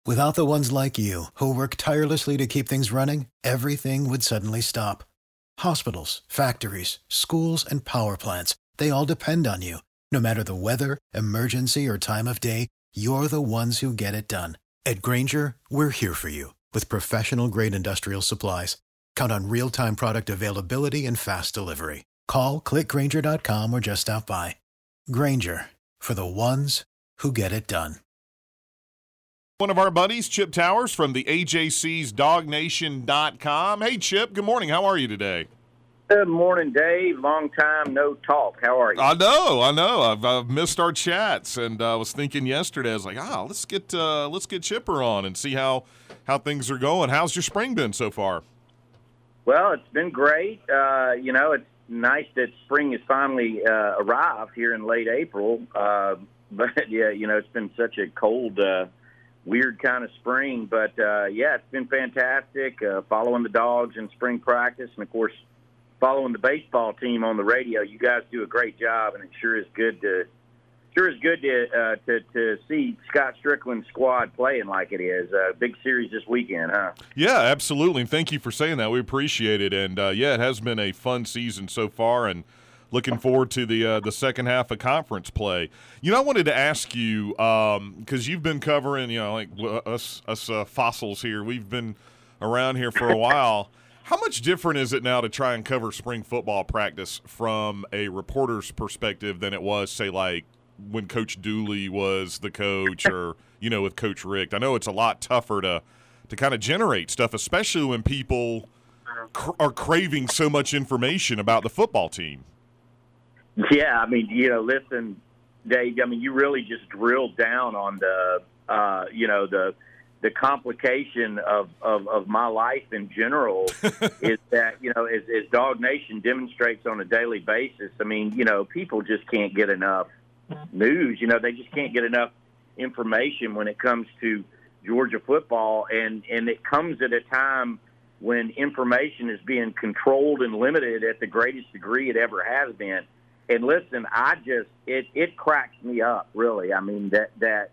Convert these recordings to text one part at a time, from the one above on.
Without the ones like you, who work tirelessly to keep things running, everything would suddenly stop. Hospitals, factories, schools, and power plants, they all depend on you. No matter the weather, emergency, or time of day, you're the ones who get it done. At Grainger, we're here for you with professional-grade industrial supplies. Count on real-time product availability and fast delivery. Call, clickgrainger.com, or just stop by. Grainger, for the ones who get it done. One of our buddies, Chip Towers from the AJC's DogNation.com. Hey, Chip, good morning. How are you today? Good morning, Dave. Long time no talk. How are you? I know. I've missed our chats, and I was thinking yesterday, I was like, let's get Chipper on and see how things are going. How's your spring been so far? Well, it's been great. It's nice that spring has finally arrived here in late April. But yeah, it's been such a cold, weird kind of spring. But it's been fantastic. Following the dogs in spring practice, and of course, following the baseball team on the radio. You guys do a great job, and it sure is good to see Scott Strickland's squad playing like it is. Big series this weekend, huh? Yeah, absolutely. And thank you for saying that. We appreciate it. And it has been a fun season so far, and looking forward to the second half of conference play. I wanted to ask you because you've been covering, like us fossils here. We've been around here for a while. How much different is it now to try and cover spring football practice from a reporter's perspective than it was, say, like when Coach Dooley was the coach or, with Coach Richt? I know it's a lot tougher to kind of generate stuff, especially when people are craving so much information about the football team. Yeah, I mean, listen, Dave, I mean, you really just drilled down on the complication of my life in general is that, as Dog Nation demonstrates on a daily basis, I mean, people just can't get enough news. They just can't get enough information when it comes to Georgia football. And it comes at a time when information is being controlled and limited at the greatest degree it ever has been. And listen, it cracks me up, really. I mean, that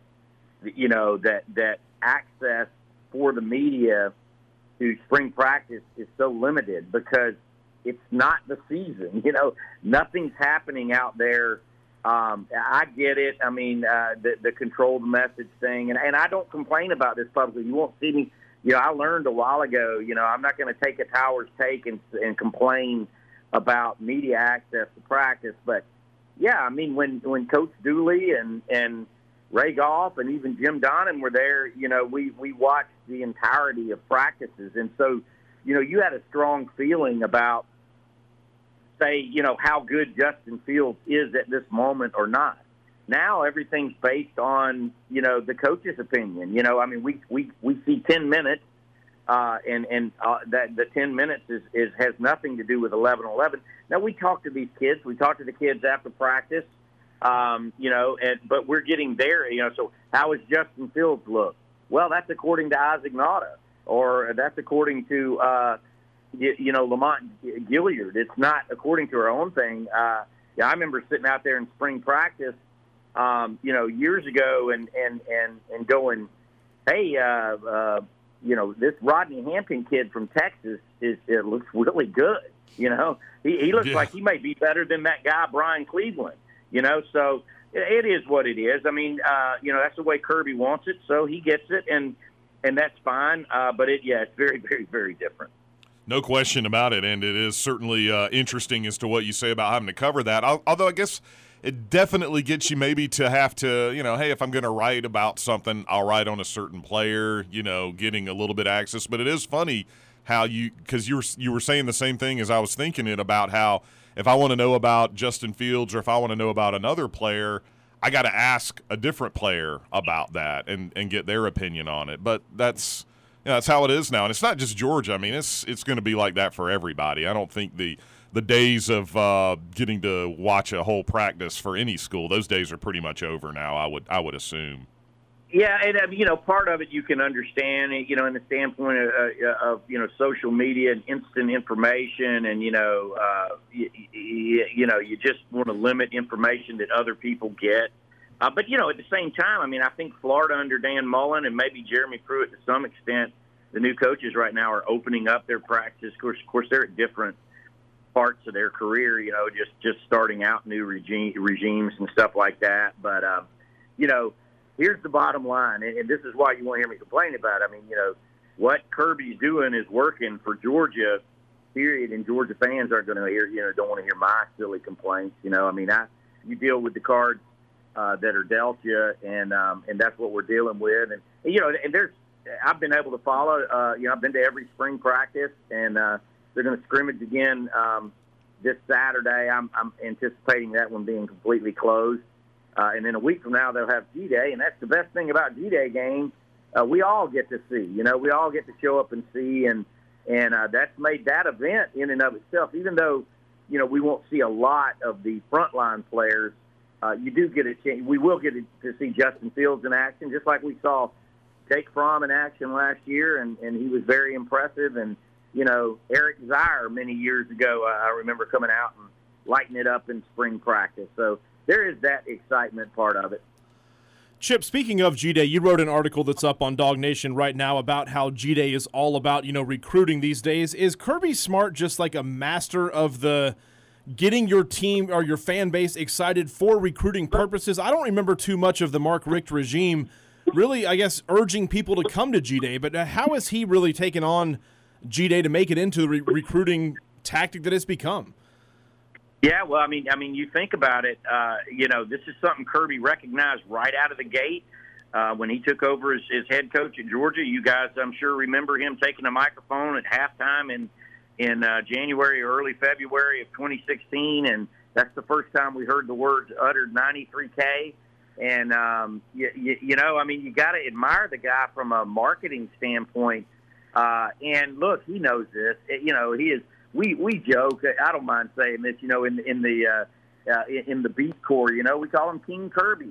access for the media to spring practice is so limited because it's not the season. Nothing's happening out there. I get it. I mean, the controlled message thing, and I don't complain about this publicly. You won't see me. I learned a while ago. I'm not going to take a Towers take and complain about media access to practice. But yeah, I mean, when Coach Dooley and Ray Goff and even Jim Donnan were there, we watched the entirety of practices. And so, you had a strong feeling about, say, how good Justin Fields is at this moment or not. Now everything's based on, the coach's opinion. I mean, we see 10 minutes, and that the 10 minutes has nothing to do with 11-11. Now, we talk to these kids. We talk to the kids after practice. But we're getting there, so how is Justin Fields look? Well, that's according to Isaac Nauta, or that's according to, Lamont Gilliard. It's not according to our own thing. I remember sitting out there in spring practice, years ago and going, hey, this Rodney Hampton kid from Texas it looks really good. He looks like he may be better than that guy, Brian Cleveland. So it is what it is. I mean, that's the way Kirby wants it, so he gets it, and that's fine. But it's very, very, very different. No question about it, and it is certainly interesting as to what you say about having to cover that. Although I guess it definitely gets you maybe to have to, hey, if I'm going to write about something, I'll write on a certain player, getting a little bit of access. But it is funny how because you were saying the same thing as I was thinking it about how if I want to know about Justin Fields or if I want to know about another player, I got to ask a different player about that and get their opinion on it. But that's how it is now, and it's not just Georgia. I mean, it's going to be like that for everybody. I don't think the days of getting to watch a whole practice for any school, those days are pretty much over now. I would assume. Yeah, and part of it you can understand, in the standpoint of social media and instant information, and you just want to limit information that other people get. But, at the same time, I mean, I think Florida under Dan Mullen and maybe Jeremy Pruitt to some extent, the new coaches right now are opening up their practice. Of course, they're at different parts of their career, just starting out new regimes and stuff like that. But, here's the bottom line, and this is why you won't hear me complain about it. I mean, what Kirby's doing is working for Georgia, period, and Georgia fans aren't going to hear, don't want to hear my silly complaints. You deal with the cards that are dealt you, and that's what we're dealing with. And I've been able to follow. I've been to every spring practice, and they're going to scrimmage again this Saturday. I'm anticipating that one being completely closed, and then a week from now they'll have G-Day, and that's the best thing about G-Day games. We all get to see. We all get to show up and see, and that's made that event in and of itself. Even though we won't see a lot of the frontline players. You do get a chance. We will get to see Justin Fields in action, just like we saw Jake Fromm in action last year, and he was very impressive. And, Eric Zier many years ago, I remember coming out and lighting it up in spring practice. So there is that excitement part of it. Chip, speaking of G-Day, you wrote an article that's up on Dog Nation right now about how G-Day is all about, recruiting these days. Is Kirby Smart just like a master of the getting your team or your fan base excited for recruiting purposes? I don't remember too much of the Mark Richt regime really, I guess, urging people to come to G-Day, but how has he really taken on G-Day to make it into the recruiting tactic that it's become? Yeah, well, I mean, you think about it, this is something Kirby recognized right out of the gate when he took over as head coach at Georgia. You guys, I'm sure, remember him taking a microphone at halftime in January or early February of 2016, and that's the first time we heard the words uttered, 93K. And, you got to admire the guy from a marketing standpoint. And, look, he knows this. He is. We joke. I don't mind saying this, in the Beat Corps, we call him King Kirby,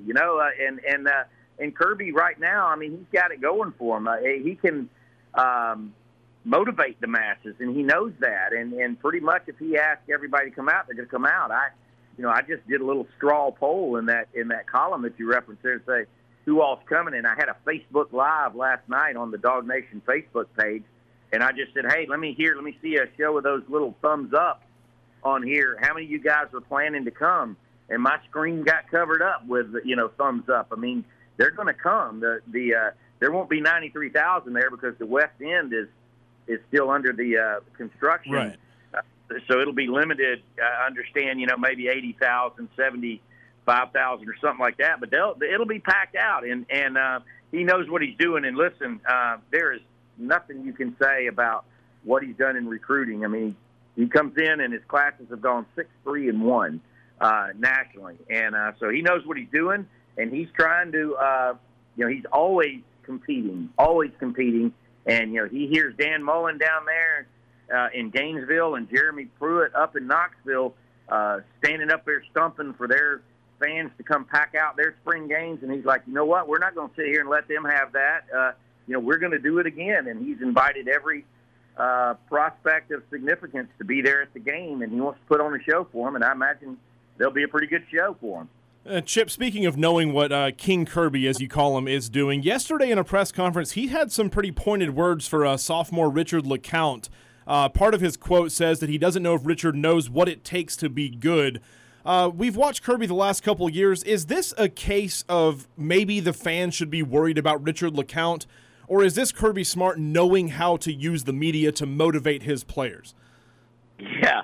and Kirby right now, I mean, he's got it going for him. He can motivate the masses, and he knows that. And pretty much if he asks everybody to come out, they're going to come out. I just did a little straw poll in that column that you referenced there to say who all's coming. And I had a Facebook Live last night on the Dog Nation Facebook page, and I just said, hey, let me see a show of those little thumbs up on here. How many of you guys are planning to come? And my screen got covered up with thumbs up. I mean, they're going to come. There won't be 93,000 there because the West End is still under the construction. Right. So it'll be limited, I understand, maybe 80,000, 75,000 or something like that. But it'll be packed out, and he knows what he's doing. And listen, there is nothing you can say about what he's done in recruiting. I mean, he comes in and his classes have gone 6-3-1 nationally. And so he knows what he's doing, and he's trying to, he's always competing. And, he hears Dan Mullen down there in Gainesville and Jeremy Pruitt up in Knoxville standing up there stumping for their fans to come pack out their spring games. And he's like, you know what, we're not going to sit here and let them have that. We're going to do it again. And he's invited every prospect of significance to be there at the game, and he wants to put on a show for them. And I imagine there'll be a pretty good show for him. Chip, speaking of knowing what King Kirby, as you call him, is doing, yesterday in a press conference, he had some pretty pointed words for sophomore Richard LeCounte. Part of his quote says that he doesn't know if Richard knows what it takes to be good. We've watched Kirby the last couple of years. Is this a case of maybe the fans should be worried about Richard LeCounte, or is this Kirby Smart knowing how to use the media to motivate his players? Yeah,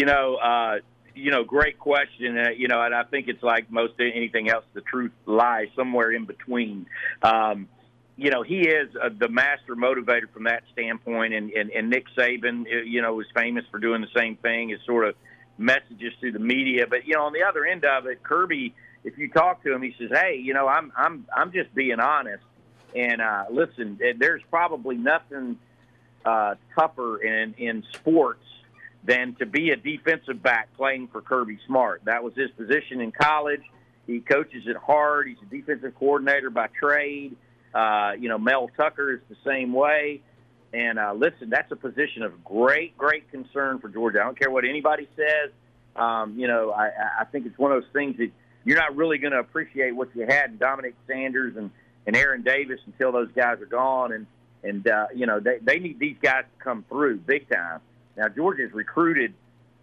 great question. And I think it's like most anything else, the truth lies somewhere in between. He is the master motivator from that standpoint. And Nick Saban, was famous for doing the same thing as sort of messages to the media. But, on the other end of it, Kirby, if you talk to him, he says, hey, I'm just being honest. And listen, there's probably nothing tougher in sports than to be a defensive back playing for Kirby Smart. That was his position in college. He coaches it hard. He's a defensive coordinator by trade. Mel Tucker is the same way. And listen, that's a position of great, great concern for Georgia. I don't care what anybody says. I think it's one of those things that you're not really going to appreciate what you had in Dominic Sanders and Aaron Davis until those guys are gone. And they need these guys to come through big time. Now, Georgia's recruited,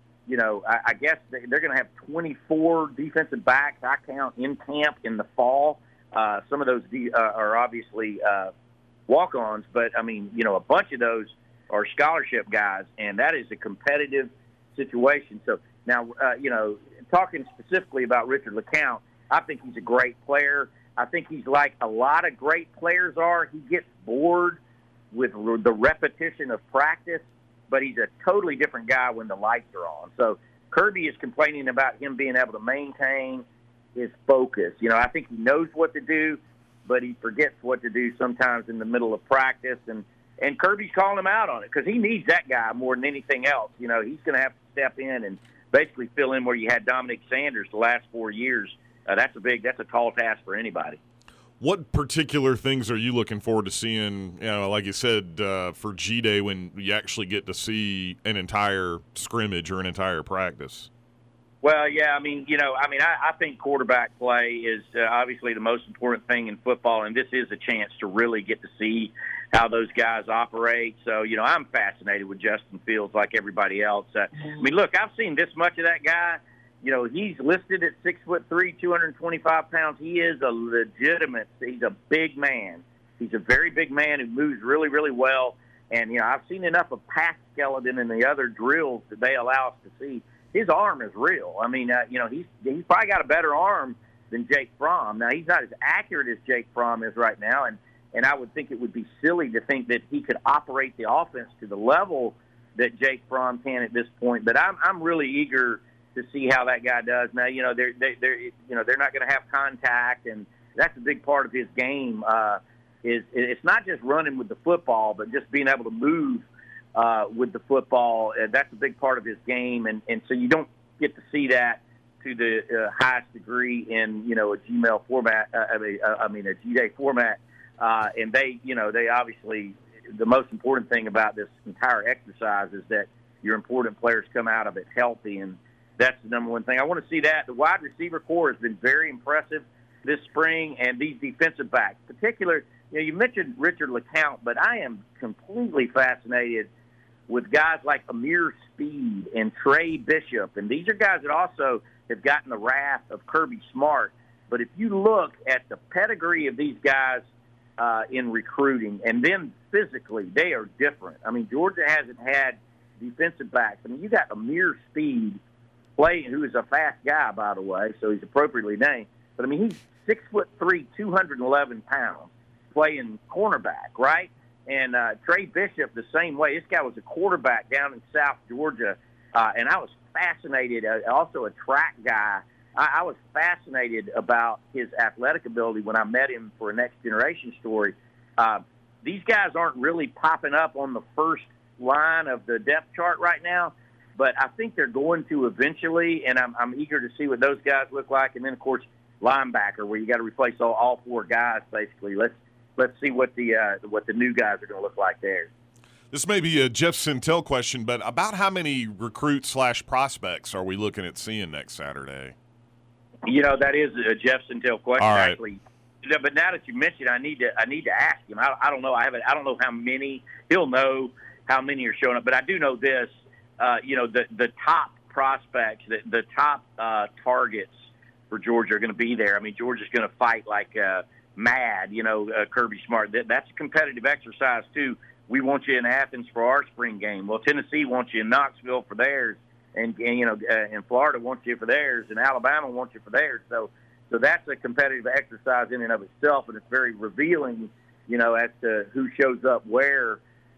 I guess they're going to have 24 defensive backs, I count, in camp in the fall. Some of those are obviously walk-ons, but, a bunch of those are scholarship guys, and that is a competitive situation. So now, talking specifically about Richard LeCounte, I think he's a great player. I think he's like a lot of great players are. He gets bored with the repetition of practice, but he's a totally different guy when the lights are on. So Kirby is complaining about him being able to maintain his focus. I think he knows what to do, but he forgets what to do sometimes in the middle of practice. And Kirby's calling him out on it because he needs that guy more than anything else. He's going to have to step in and basically fill in where you had Dominic Sanders the last 4 years. That's a tall task for anybody. What particular things are you looking forward to seeing, like you said, for G-Day when you actually get to see an entire scrimmage or an entire practice? Well, yeah, I think quarterback play is obviously the most important thing in football, and this is a chance to really get to see how those guys operate. So, I'm fascinated with Justin Fields like everybody else. Look, I've seen this much of that guy. He's listed at 6'3", 225 pounds. He is he's a big man. He's a very big man who moves really, really well. And, I've seen enough of pass skeleton in the other drills that they allow us to see. His arm is real. He's probably got a better arm than Jake Fromm. Now, he's not as accurate as Jake Fromm is right now, and I would think it would be silly to think that he could operate the offense to the level that Jake Fromm can at this point. But I'm really eager to see how that guy does. Now, they're not going to have contact, and that's a big part of his game. It's not just running with the football, but just being able to move with the football. That's a big part of his game, and so you don't get to see that to the highest degree in a Gmail format. A G-Day format, and they obviously, the most important thing about this entire exercise is that your important players come out of it healthy, and that's the number one thing. I want to see that. The wide receiver core has been very impressive this spring, and these defensive backs, particularly, you mentioned Richard LeCounte, but I am completely fascinated with guys like Amir Speed and Trey Bishop, and these are guys that also have gotten the wrath of Kirby Smart. But if you look at the pedigree of these guys in recruiting, and then physically, they are different. Georgia hasn't had defensive backs. You got Amir Speed, who is a fast guy, by the way, so he's appropriately named. But, he's 6'3", 211 pounds, playing cornerback, right? And Trey Bishop, the same way. This guy was a quarterback down in South Georgia, and I was fascinated, also a track guy. I was fascinated about his athletic ability when I met him for a Next Generation story. These guys aren't really popping up on the first line of the depth chart right now, but I think they're going to eventually, and I'm eager to see what those guys look like. And then, of course, linebacker, where you got to replace all four guys basically. Let's see what the new guys are going to look like there. This may be a Jeff Sentell question, but about how many recruits / prospects are we looking at seeing next Saturday? That is a Jeff Sentell question, all right. Actually. But now that you mentioned, I need to ask him. I don't know. I don't know how many. He'll know how many are showing up, but I do know this. The top prospects, the top targets for Georgia are going to be there. Georgia's going to fight like mad. Kirby Smart. That's a competitive exercise too. We want you in Athens for our spring game. Well, Tennessee wants you in Knoxville for theirs, and Florida wants you for theirs, and Alabama wants you for theirs. So that's a competitive exercise in and of itself, and it's very revealing, as to who shows up where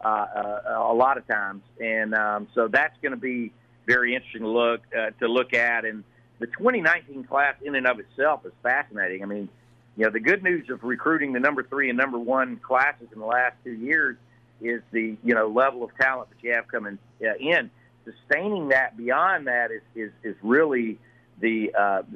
a lot of times. And so that's going to be very interesting to look at. And the 2019 class in and of itself is fascinating. The good news of recruiting the number 3 and number 1 classes in the last 2 years is the level of talent that you have coming in. Sustaining that beyond that is really the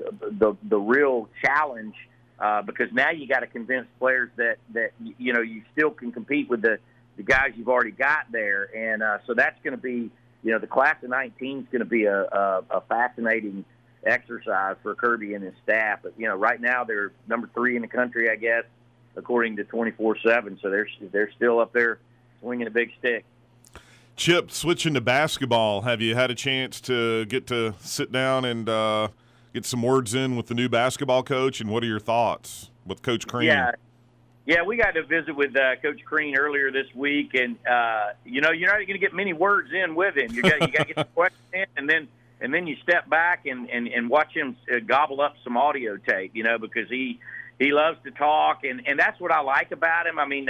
real challenge, because now you got to convince players that you still can compete with the guys you've already got there, and so that's going to be the class of 19 is going to be a fascinating exercise for Kirby and his staff. But right now they're number 3 in the country, I guess, according to 24/7. So they're still up there swinging a big stick. Chip, switching to basketball, have you had a chance to get to sit down and get some words in with the new basketball coach? And what are your thoughts with Coach Crean? Yeah, we got to visit with Coach Crean earlier this week, and you're not going to get many words in with him. You got to get the question in, and then you step back and watch him gobble up some audio tape. Because he loves to talk, and that's what I like about him. I mean,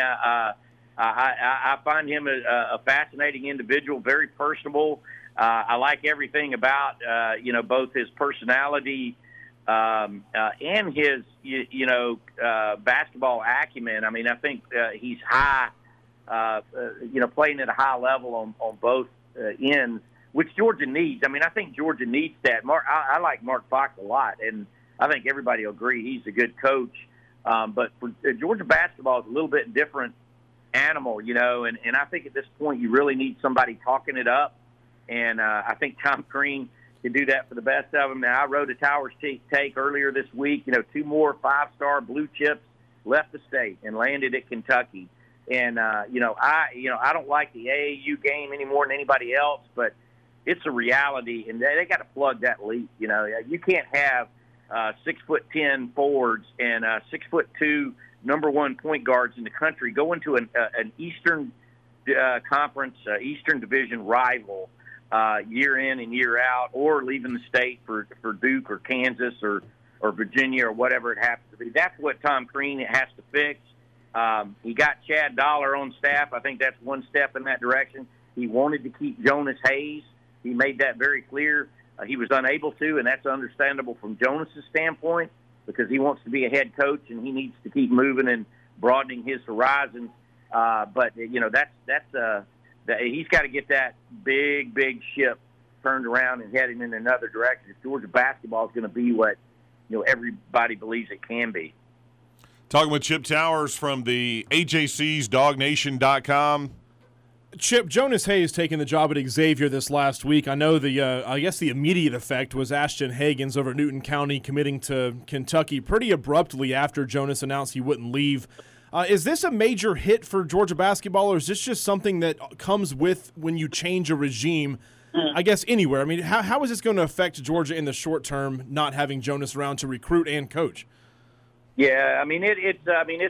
I find him a fascinating individual, very personable. I like everything about both his personality and his basketball acumen. I mean, I think he's high, playing at a high level on both ends, which Georgia needs. I mean, I think Georgia needs that. I like Mark Fox a lot, and I think everybody will agree he's a good coach. But for Georgia basketball is a little bit different animal, and I think at this point you really need somebody talking it up, and I think Tom Crean can do that for the best of them. Now, I wrote a Towers take earlier this week. 2 more 5-star blue chips left the state and landed at Kentucky, and I don't like the AAU game any more than anybody else, but it's a reality, and they got to plug that leak. You can't have 6'10" forwards and 6'2" number 1 point guards in the country go into an Eastern Conference, Eastern Division rival year in and year out, or leaving the state for Duke or Kansas or Virginia or whatever it happens to be. That's what Tom Crean has to fix. He got Chad Dollar on staff. I think that's one step in that direction. He wanted to keep Jonas Hayes. He made that very clear. He was unable to, and that's understandable from Jonas's standpoint, because he wants to be a head coach and he needs to keep moving and broadening his horizons. But he's got to get that big ship turned around and heading in another direction. If Georgia basketball is going to be what everybody believes it can be. Talking with Chip Towers from the AJC's DogNation.com. Chip, Jonas Hayes taking the job at Xavier this last week. I know I guess the immediate effect was Ashton Hagans over Newton County committing to Kentucky pretty abruptly after Jonas announced he wouldn't leave. Is this a major hit for Georgia basketball, or is this just something that comes with when you change a regime, I guess, anywhere? I mean, how is this going to affect Georgia in the short term, not having Jonas around to recruit and coach? Yeah, I mean it's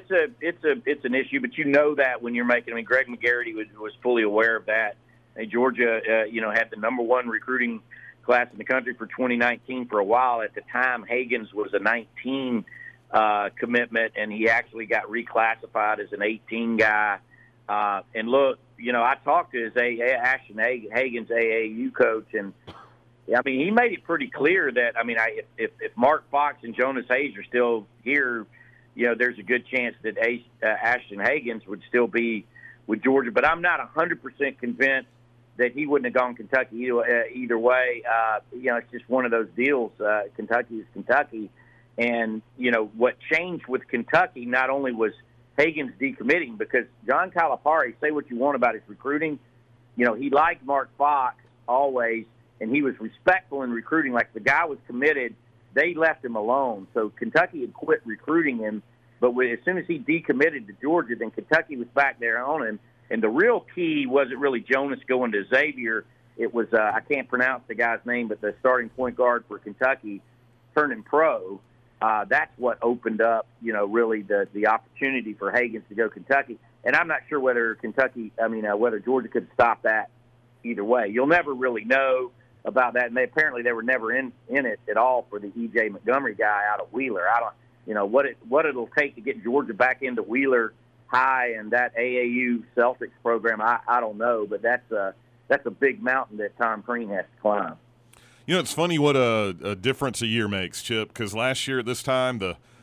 an issue, but that when you're making. I mean, Greg McGarity was fully aware of that. And Georgia, had the number 1 recruiting class in the country for 2019 for a while. At the time, Hagans was a 19 commitment, and he actually got reclassified as an 18 guy. And look, I talked to his Ashton Hagans AAU coach, and I mean, he made it pretty clear that, if Mark Fox and Jonas Hayes are still here, there's a good chance that Ashton Hagans would still be with Georgia. But I'm not 100% convinced that he wouldn't have gone Kentucky either way. It's just one of those deals. Kentucky is Kentucky. And, what changed with Kentucky not only was Hagans decommitting, because John Calipari, say what you want about his recruiting, he liked Mark Fox always, and he was respectful in recruiting. Like, the guy was committed, they left him alone. So Kentucky had quit recruiting him, but as soon as he decommitted to Georgia, then Kentucky was back there on him. And the real key wasn't really Jonas going to Xavier. It was, I can't pronounce the guy's name, but the starting point guard for Kentucky turning pro. That's what opened up, really the opportunity for Hagans to go Kentucky. And I'm not sure whether whether Georgia could stop that either way. You'll never really know about that, and they were never in it at all for the E.J. Montgomery guy out of Wheeler. I don't, what it'll take to get Georgia back into Wheeler High and that AAU Celtics program. I don't know, but that's a big mountain that Tom Crean has to climb. It's funny what a difference a year makes, Chip, because last year at this time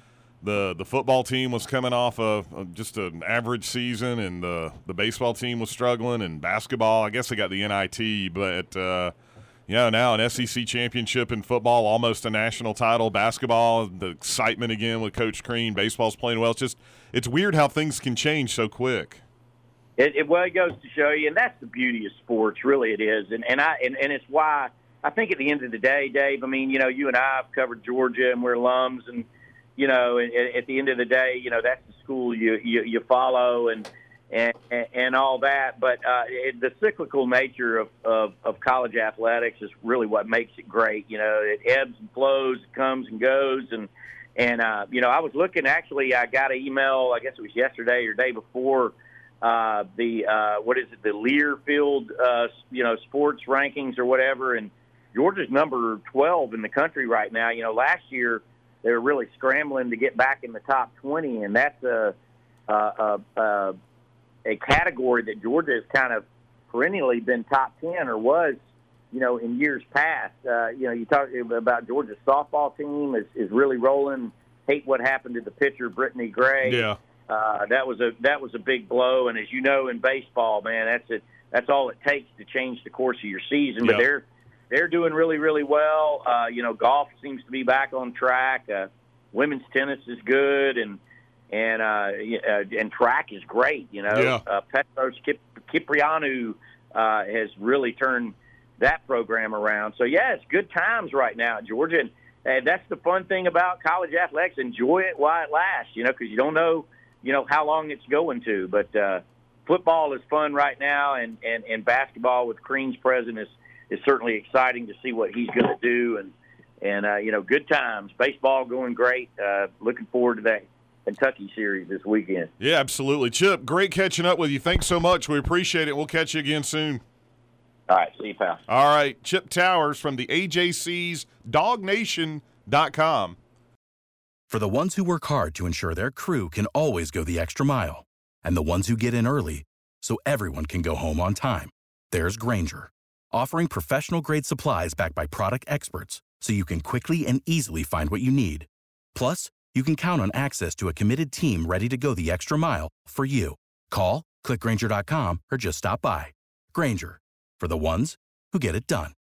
the football team was coming off of just an average season, and the baseball team was struggling, and basketball, I guess they got the NIT, but now an SEC championship in football, almost a national title. Basketball, the excitement again with Coach Crean. Baseball's playing well. It's weird how things can change so quick. It goes to show you, and that's the beauty of sports. Really, it is, and it's why I think at the end of the day, Dave, I mean, you and I have covered Georgia, and we're alums, and at the end of the day, that's the school you follow and all that. But the cyclical nature of college athletics is really what makes it great. It ebbs and flows, it comes and goes, and I was looking. Actually, I got an email. I guess it was yesterday or day before. The Learfield sports rankings or whatever, and Georgia's number 12 in the country right now. Last year they were really scrambling to get back in the top 20, and that's a category that Georgia has kind of perennially been top 10 or was, in years past. You talk about Georgia's softball team is really rolling. Hate what happened to the pitcher Brittany Gray. Yeah. That was a big blow, and as you know, in baseball, man, that's all it takes to change the course of your season. But they're doing really, really well. Golf seems to be back on track. Women's tennis is good, and track is great. Petros Kiprianou has really turned that program around. So yeah, it's good times right now at Georgia, and that's the fun thing about college athletics. Enjoy it while it lasts, because you don't know, how long it's going to. But football is fun right now, and basketball with Crean's president is certainly exciting to see what he's going to do, and good times. Baseball going great. Looking forward to that Kentucky series this weekend. Yeah, absolutely. Chip, great catching up with you. Thanks so much. We appreciate it. We'll catch you again soon. All right, see you, pal. All right, Chip Towers from the AJC's DogNation.com. For the ones who work hard to ensure their crew can always go the extra mile, and the ones who get in early so everyone can go home on time, there's Grainger, offering professional-grade supplies backed by product experts so you can quickly and easily find what you need. Plus, you can count on access to a committed team ready to go the extra mile for you. Call, click Grainger.com, or just stop by. Grainger, for the ones who get it done.